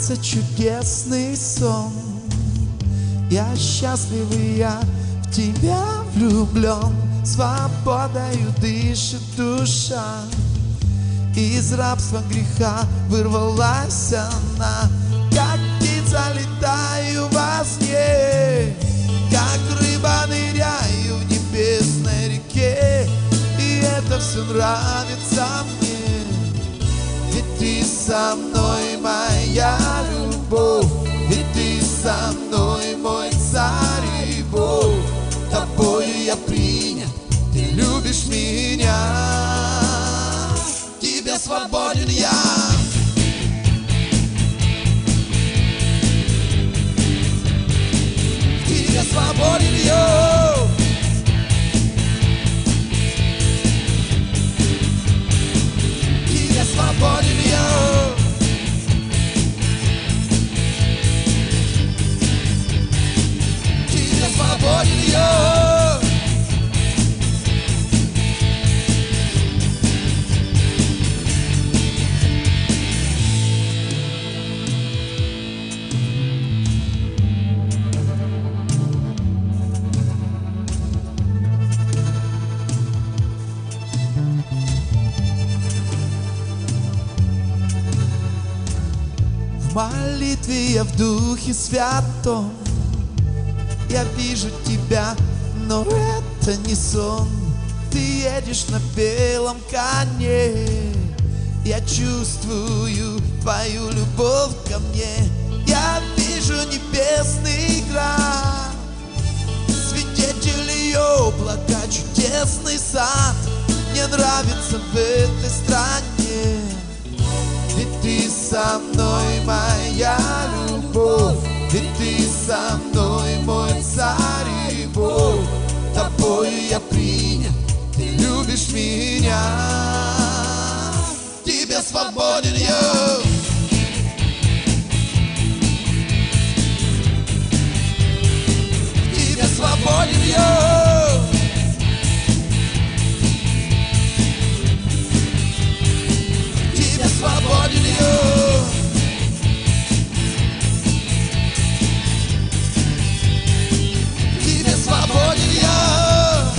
снится чудесный сон. Я счастлив, и я в тебя влюблен. Свободою дышит душа. Из рабства греха вырвалась она. Как птица летаю во сне, как рыба ныряю в небесной реке. И это все нравится мне, ведь ты со мной, моя любовь. Ведь ты со мной, мой царь и Бог. Тобою я принят, ты любишь меня. В тебе свободен я. В тебе свободен я. В тебе свободен я. Свободен я. В молитве я в Духе Святом. Я вижу тебя, но это не сон. Ты едешь на белом коне. Я чувствую твою любовь ко мне. Я вижу небесный град, свидетель ее облака, чудесный сад. Мне нравится в этой стране, ведь ты со мной, моя любовь. Ведь ты со мной, мой царь и Бог. Тобою я принят, ты любишь меня. В тебе свободен я. В тебе свободен я. В тебе свободен я. Свободен я.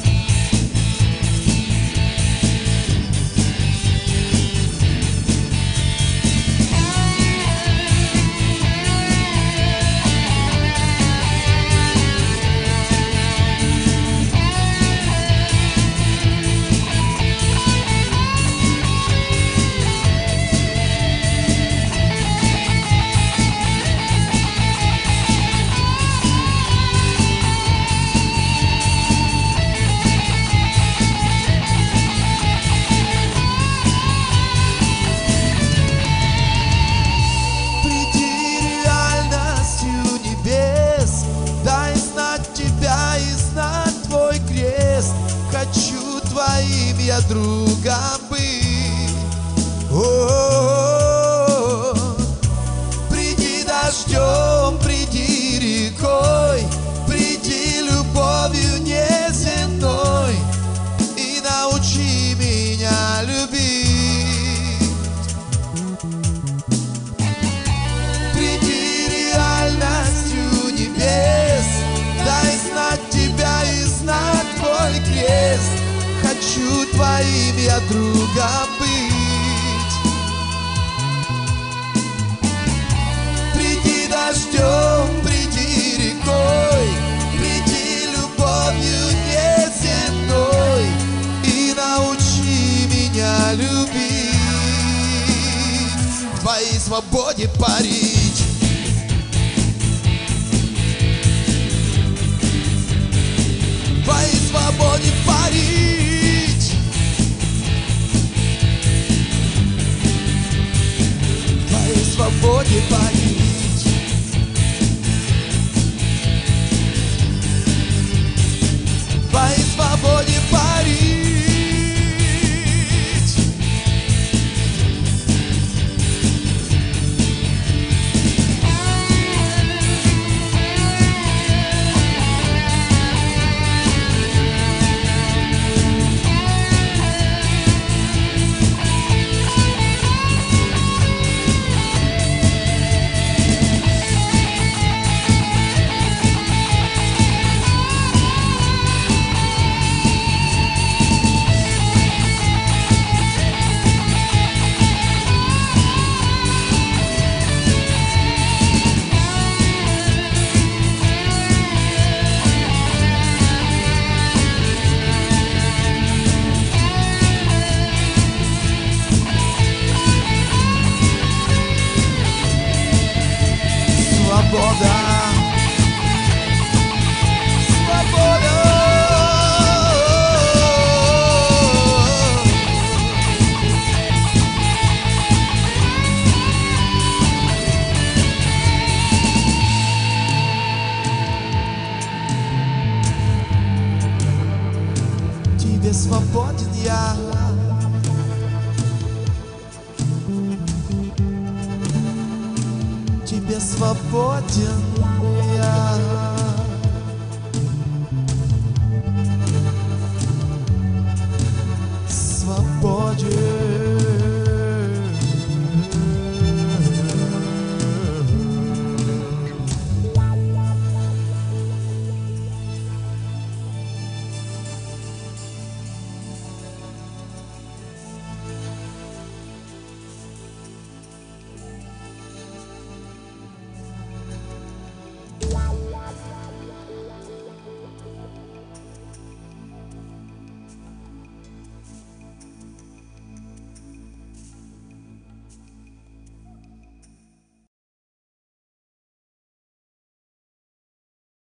Хочу твоим я другом быть. О-о-о-о. Приди дождем, приди рекой, приди любовью неземной и научи меня любить. Приди реальностью небес, дай знать тебя и знать твой крест. Хочу твоим я другом быть. Приди дождем, приди рекой, приди любовью неземной и научи меня любить. В твоей свободе парить. В твоей свободе парить. В твоей свободе парить. В твоей свободе парить. В тебе свободен я. Тебе свободен я.